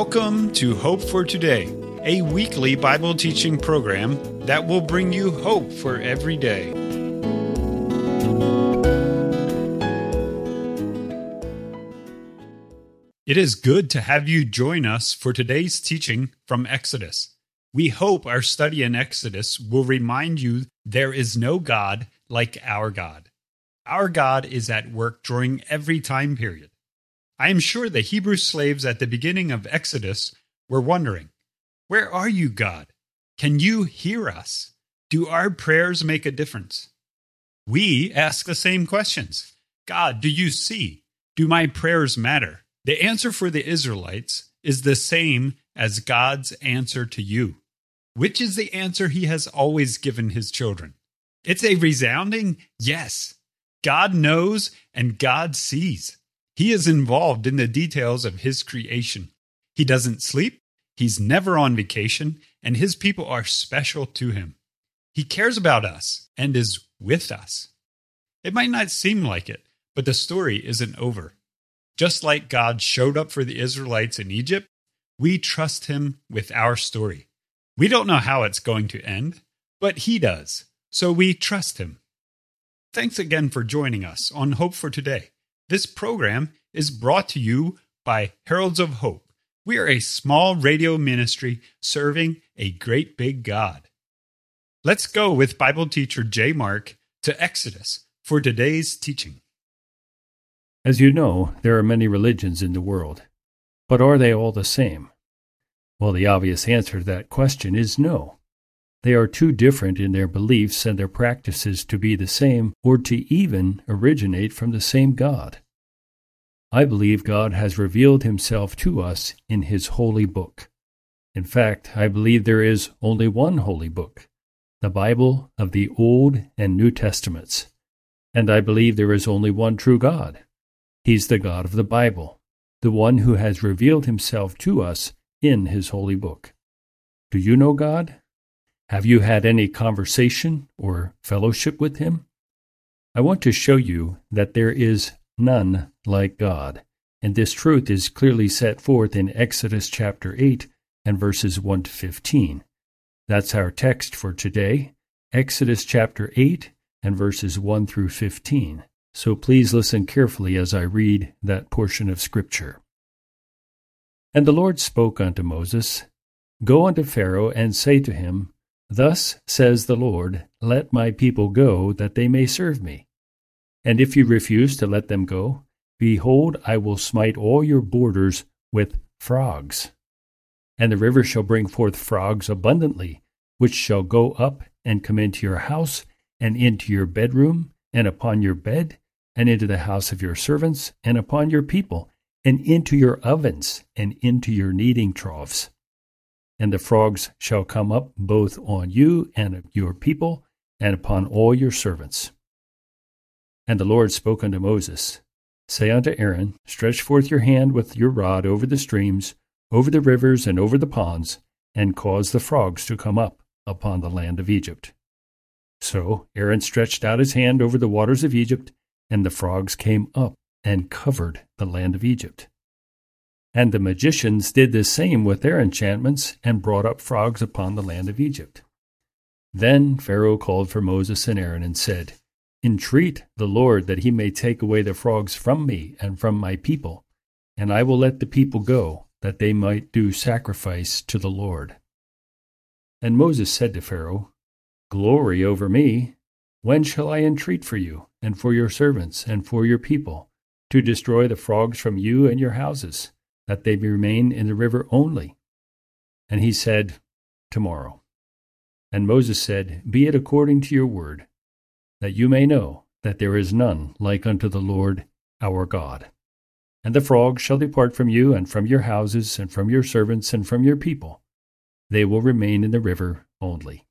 Welcome to Hope for Today, a weekly Bible teaching program that will bring you hope for every day. It is good to have you join us for today's teaching from Exodus. We hope our study in Exodus will remind you there is no God like our God. Our God is at work during every time period. I am sure the Hebrew slaves at the beginning of Exodus were wondering, "Where are you, God? Can you hear us? Do our prayers make a difference?" We ask the same questions. God, do you see? Do my prayers matter? The answer for the Israelites is the same as God's answer to you. Which is the answer he has always given his children? It's a resounding yes. God knows and God sees. He is involved in the details of his creation. He doesn't sleep, he's never on vacation, and his people are special to him. He cares about us and is with us. It might not seem like it, but the story isn't over. Just like God showed up for the Israelites in Egypt, we trust him with our story. We don't know how it's going to end, but he does, so we trust him. Thanks again for joining us on Hope for Today. This program is brought to you by Heralds of Hope. We are a small radio ministry serving a great big God. Let's go with Bible teacher J. Mark to Exodus for today's teaching. As you know, there are many religions in the world, but are they all the same? Well, the obvious answer to that question is no. They are too different in their beliefs and their practices to be the same or to even originate from the same God. I believe God has revealed himself to us in his holy book. In fact, I believe there is only one holy book, the Bible of the Old and New Testaments. And I believe there is only one true God. He's the God of the Bible, the one who has revealed himself to us in his holy book. Do you know God? Have you had any conversation or fellowship with him? I want to show you that there is none like God, and this truth is clearly set forth in Exodus chapter 8 and verses 1 to 15. That's our text for today, Exodus chapter 8 and verses 1 through 15. So please listen carefully as I read that portion of Scripture. And the Lord spoke unto Moses, Go unto Pharaoh, and say to him, Thus says the Lord, Let my people go, that they may serve me. And if you refuse to let them go, behold, I will smite all your borders with frogs. And the river shall bring forth frogs abundantly, which shall go up and come into your house, and into your bedroom, and upon your bed, and into the house of your servants, and upon your people, and into your ovens, and into your kneading troughs. And the frogs shall come up both on you and your people, and upon all your servants. And the Lord spoke unto Moses, Say unto Aaron, Stretch forth your hand with your rod over the streams, over the rivers, and over the ponds, and cause the frogs to come up upon the land of Egypt. So Aaron stretched out his hand over the waters of Egypt, and the frogs came up and covered the land of Egypt. And the magicians did the same with their enchantments, and brought up frogs upon the land of Egypt. Then Pharaoh called for Moses and Aaron, and said, Entreat the Lord that he may take away the frogs from me and from my people, and I will let the people go, that they might do sacrifice to the Lord. And Moses said to Pharaoh, Glory over me, when shall I entreat for you, and for your servants, and for your people, to destroy the frogs from you and your houses, that they remain in the river only? And he said, Tomorrow. And Moses said, Be it according to your word, that you may know that there is none like unto the Lord our God. And the frogs shall depart from you, and from your houses, and from your servants, and from your people. They will remain in the river only.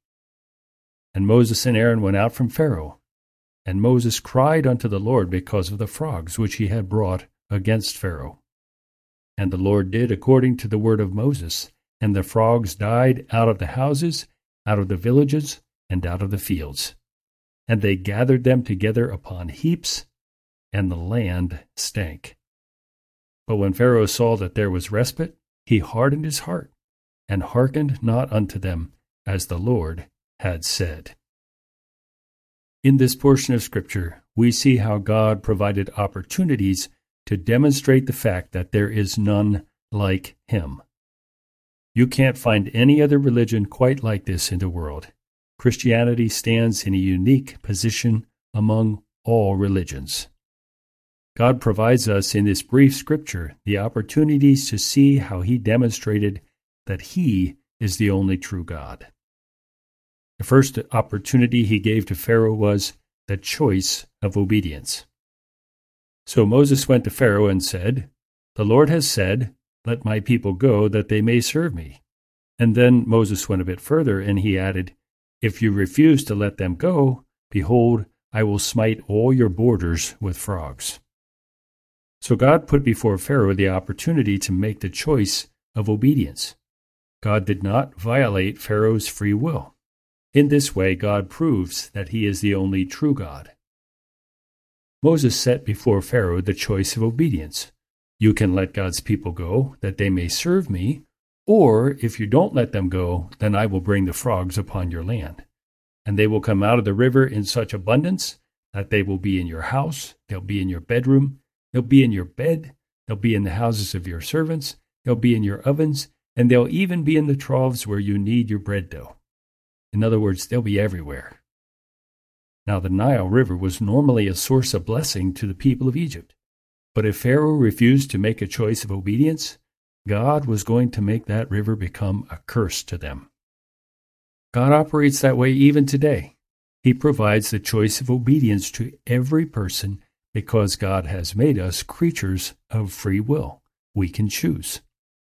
And Moses and Aaron went out from Pharaoh. And Moses cried unto the Lord because of the frogs which he had brought against Pharaoh. And the Lord did according to the word of Moses, and the frogs died out of the houses, out of the villages, and out of the fields. And they gathered them together upon heaps, and the land stank. But when Pharaoh saw that there was respite, he hardened his heart, and hearkened not unto them, as the Lord had said. In this portion of Scripture, we see how God provided opportunities to demonstrate the fact that there is none like him. You can't find any other religion quite like this in the world. Christianity stands in a unique position among all religions. God provides us in this brief scripture the opportunities to see how he demonstrated that he is the only true God. The first opportunity he gave to Pharaoh was the choice of obedience. So Moses went to Pharaoh and said, "The Lord has said, 'Let my people go, that they may serve me.'" And then Moses went a bit further, and he added, "If you refuse to let them go, behold, I will smite all your borders with frogs." So God put before Pharaoh the opportunity to make the choice of obedience. God did not violate Pharaoh's free will. In this way, God proves that he is the only true God. Moses set before Pharaoh the choice of obedience. You can let God's people go, that they may serve me, or if you don't let them go, then I will bring the frogs upon your land. And they will come out of the river in such abundance that they will be in your house, they'll be in your bedroom, they'll be in your bed, they'll be in the houses of your servants, they'll be in your ovens, and they'll even be in the troughs where you knead your bread dough. In other words, they'll be everywhere. Now, the Nile River was normally a source of blessing to the people of Egypt. But if Pharaoh refused to make a choice of obedience, God was going to make that river become a curse to them. God operates that way even today. He provides the choice of obedience to every person because God has made us creatures of free will. We can choose.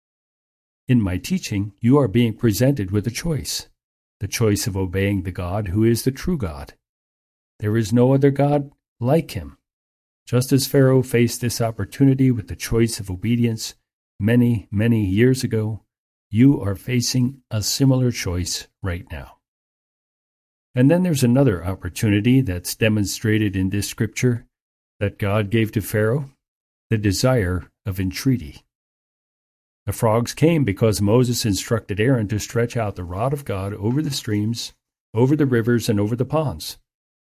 In my teaching, you are being presented with a choice, the choice of obeying the God who is the true God. There is no other God like him. Just as Pharaoh faced this opportunity with the choice of obedience many, many years ago, you are facing a similar choice right now. And then there's another opportunity that's demonstrated in this scripture that God gave to Pharaoh, the desire of entreaty. The frogs came because Moses instructed Aaron to stretch out the rod of God over the streams, over the rivers, and over the ponds.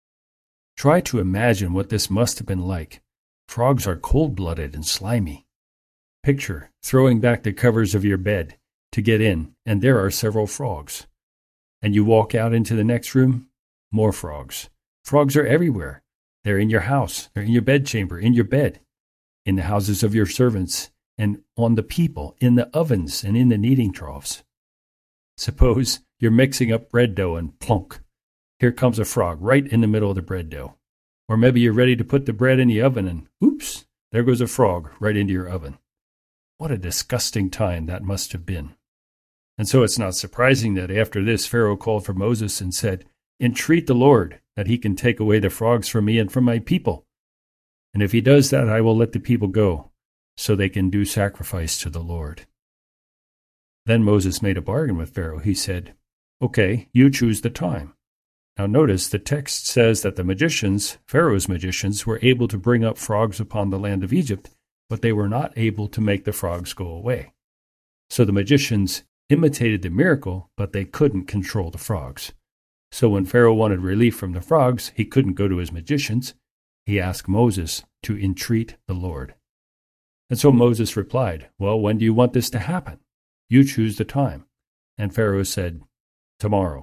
Try to imagine what this must have been like. Frogs are cold-blooded and slimy. Picture throwing back the covers of your bed to get in, and there are several frogs. And you walk out into the next room, more frogs. Frogs are everywhere. They're in your house, they're in your bedchamber, in your bed, in the houses of your servants, and on the people, in the ovens and in the kneading troughs. Suppose you're mixing up bread dough and plunk, here comes a frog right in the middle of the bread dough. Or maybe you're ready to put the bread in the oven and, oops, there goes a frog right into your oven. What a disgusting time that must have been. And so it's not surprising that after this, Pharaoh called for Moses and said, "Entreat the Lord that he can take away the frogs from me and from my people. And if he does that, I will let the people go, so they can do sacrifice to the Lord." Then Moses made a bargain with Pharaoh. He said, "Okay, you choose the time." Now notice the text says that the magicians, Pharaoh's magicians, were able to bring up frogs upon the land of Egypt, but they were not able to make the frogs go away. So the magicians imitated the miracle, but they couldn't control the frogs. So when Pharaoh wanted relief from the frogs, he couldn't go to his magicians. He asked Moses to entreat the Lord. And so Moses replied, "Well, when do you want this to happen? You choose the time." And Pharaoh said, "Tomorrow."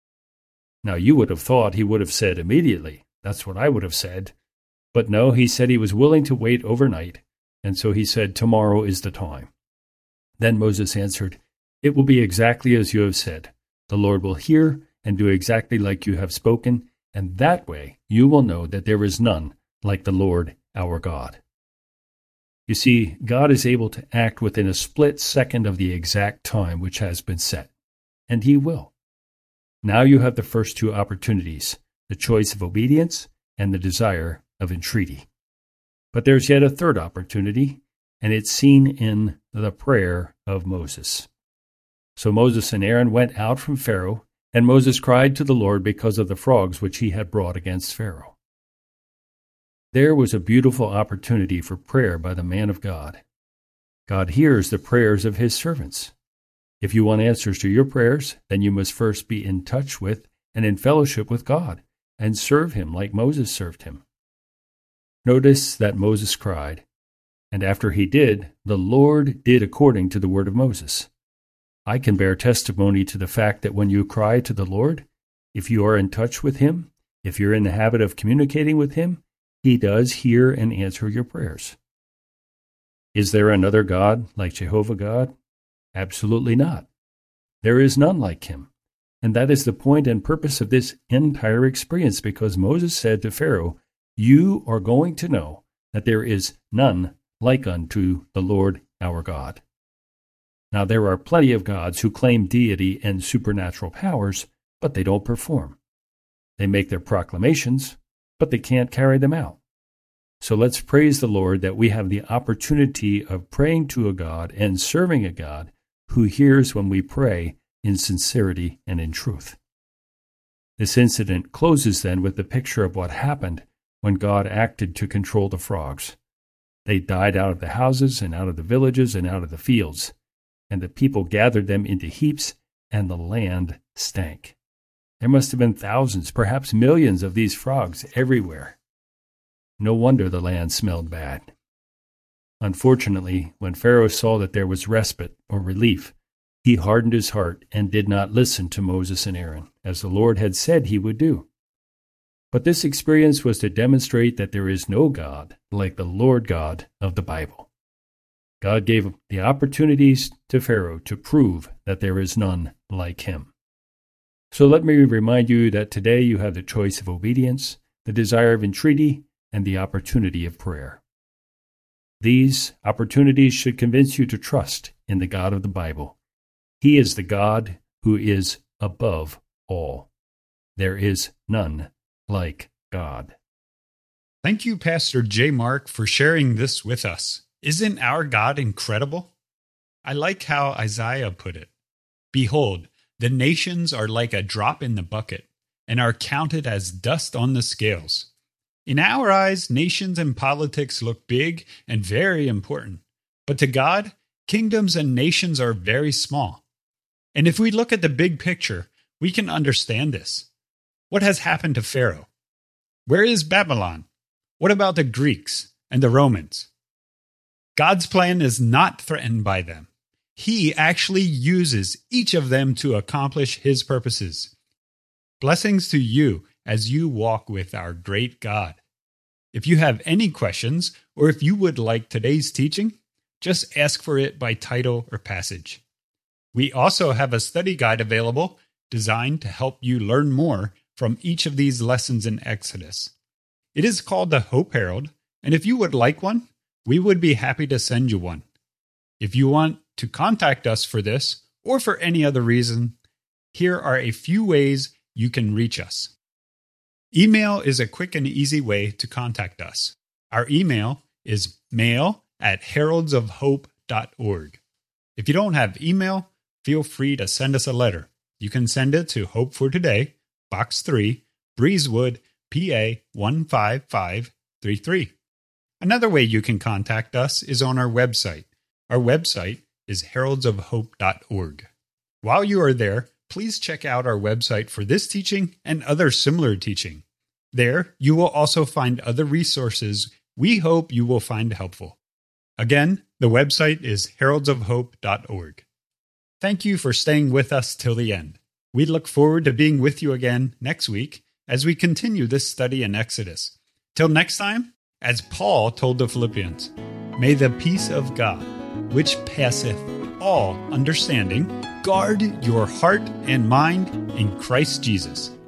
Now you would have thought he would have said immediately. That's what I would have said. But no, he said he was willing to wait overnight. And so he said, "Tomorrow is the time." Then Moses answered, "It will be exactly as you have said. The Lord will hear and do exactly like you have spoken, and that way you will know that there is none like the Lord our God." You see, God is able to act within a split second of the exact time which has been set, and he will. Now you have the first two opportunities, the choice of obedience and the desire of entreaty. But there's yet a third opportunity, and it's seen in the prayer of Moses. So Moses and Aaron went out from Pharaoh, and Moses cried to the Lord because of the frogs which he had brought against Pharaoh. There was a beautiful opportunity for prayer by the man of God. God hears the prayers of his servants. If you want answers to your prayers, then you must first be in touch with and in fellowship with God and serve him like Moses served him. Notice that Moses cried, and after he did, the Lord did according to the word of Moses. I can bear testimony to the fact that when you cry to the Lord, if you are in touch with him, if you're in the habit of communicating with him, he does hear and answer your prayers. Is there another God like Jehovah God? Absolutely not. There is none like him. And that is the point and purpose of this entire experience, because Moses said to Pharaoh, "You are going to know that there is none like unto the Lord our God." Now there are plenty of gods who claim deity and supernatural powers, but they don't perform. They make their proclamations, but they can't carry them out. So let's praise the Lord that we have the opportunity of praying to a God and serving a God who hears when we pray in sincerity and in truth. This incident closes then with the picture of what happened when God acted to control the frogs. They died out of the houses and out of the villages and out of the fields, and the people gathered them into heaps, and the land stank. There must have been thousands, perhaps millions of these frogs everywhere. No wonder the land smelled bad. Unfortunately, when Pharaoh saw that there was respite or relief, he hardened his heart and did not listen to Moses and Aaron, as the Lord had said he would do. But this experience was to demonstrate that there is no God like the Lord God of the Bible. God gave the opportunities to Pharaoh to prove that there is none like him. So let me remind you that today you have the choice of obedience, the desire of entreaty, and the opportunity of prayer. These opportunities should convince you to trust in the God of the Bible. He is the God who is above all. There is none like God. Thank you, Pastor J. Mark, for sharing this with us. Isn't our God incredible? I like how Isaiah put it. Behold, the nations are like a drop in the bucket, and are counted as dust on the scales. In our eyes, nations and politics look big and very important. But to God, kingdoms and nations are very small. And if we look at the big picture, we can understand this. What has happened to Pharaoh? Where is Babylon? What about the Greeks and the Romans? God's plan is not threatened by them. He actually uses each of them to accomplish his purposes. Blessings to you as you walk with our great God. If you have any questions, or if you would like today's teaching, just ask for it by title or passage. We also have a study guide available designed to help you learn more from each of these lessons in Exodus. It is called the Hope Herald, and if you would like one, we would be happy to send you one. If you want to contact us for this, or for any other reason, here are a few ways you can reach us. Email is a quick and easy way to contact us. Our email is mail@heraldsofhope.org. If you don't have email, feel free to send us a letter. You can send it to Hope for Today, Box 3, Breezewood, PA 15533. Another way you can contact us is on our website. Our website is heraldsofhope.org. While you are there, please check out our website for this teaching and other similar teaching. There, you will also find other resources we hope you will find helpful. Again, the website is heraldsofhope.org. Thank you for staying with us till the end. We look forward to being with you again next week as we continue this study in Exodus. Till next time, as Paul told the Philippians, may the peace of God, which passeth all understanding, guard your heart and mind in Christ Jesus.